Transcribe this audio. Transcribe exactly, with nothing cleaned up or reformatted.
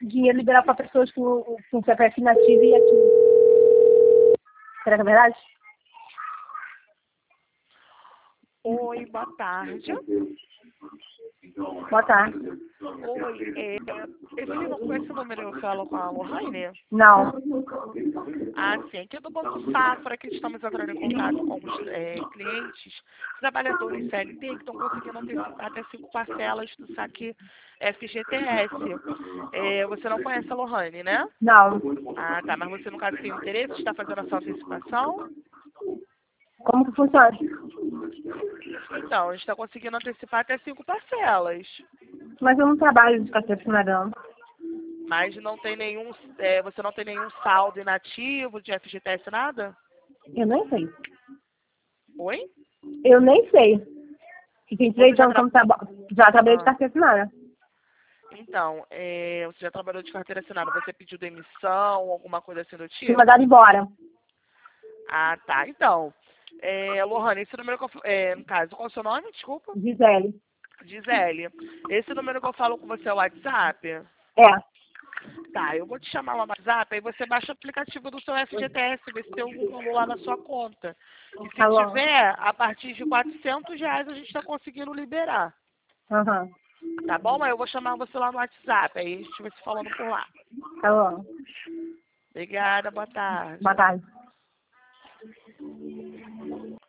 dinheiro liberar para pessoas com, com C P F inativo e ativo. Será que é verdade? Oi, boa tarde. Boa tarde. Oi, é, esse, com esse número eu falo com a Lohane? Não. Ah, sim. Aqui é do Banco Safra, que estamos entrando em contato com os é, clientes, trabalhadores C L T, que estão conseguindo antecipar até cinco parcelas do saque F G T S. É, você não conhece a Lohane, né? Não. Ah, tá. Mas você, no caso, tem interesse de estar fazendo essa antecipação? Como que funciona? Então, a gente está conseguindo antecipar até cinco parcelas. Mas eu não trabalho de carteira assinada, não. Mas não tem nenhum, é, você não tem nenhum saldo inativo de F G T S, nada? Eu nem sei. Oi? Eu nem sei. Que tem três Você já, anos tra... como traba... já trabalhei de ah. carteira assinada. Então, é, você já trabalhou de carteira assinada, você pediu demissão, alguma coisa assim do Fui tipo? mandada embora. Ah, tá. Então, é, Lohane, esse número que eu, é, no caso, qual é o seu nome? Desculpa. Gisele. Gisele. Esse número que eu falo com você é o WhatsApp? É. Tá, eu vou te chamar lá no WhatsApp, aí você baixa o aplicativo do seu F G T S, vê se tem algum valor lá na sua conta. E se Tá bom. tiver, a partir de quatrocentos reais a gente está conseguindo liberar. Aham. Tá bom? Mas eu vou chamar você lá no WhatsApp, aí a gente vai se falando por lá. Tá bom. Obrigada, boa tarde. Boa tarde.